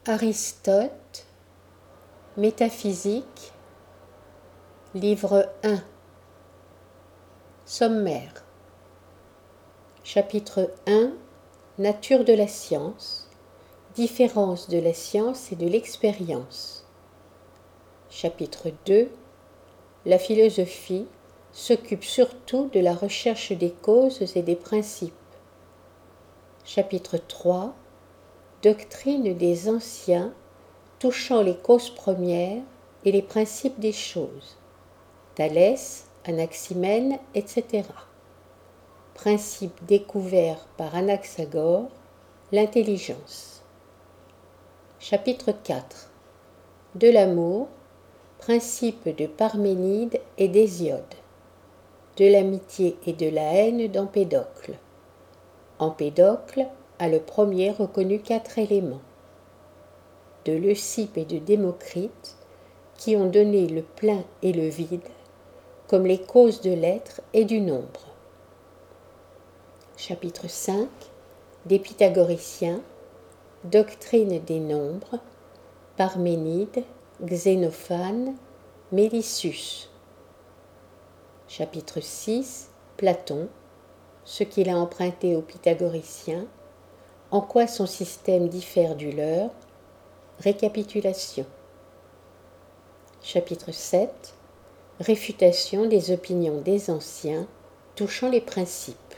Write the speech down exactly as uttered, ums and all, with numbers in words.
Aristote, Métaphysique, livre un. Sommaire. Chapitre un. Nature de la science, différence de la science et de l'expérience. Chapitre deux. La philosophie s'occupe surtout de la recherche des causes et des principes. Chapitre trois. Doctrine des anciens touchant les causes premières et les principes des choses. Thalès, Anaximène, et cetera. Principe découvert par Anaxagore, l'intelligence. Chapitre quatre. De l'amour, principe de Parménide et d'Hésiode. De l'amitié et de la haine d'Empédocle. Empédocle a le premier reconnu quatre éléments. De Leucippe et de Démocrite, qui ont donné le plein et le vide, comme les causes de l'être et du nombre. Chapitre cinq. Des pythagoriciens, doctrine des nombres, Parménide, Xénophane, Mélissus. Chapitre six. Platon, ce qu'il a emprunté aux pythagoriciens, en quoi son système diffère du leur, récapitulation. Chapitre sept. Réfutation des opinions des anciens touchant les principes.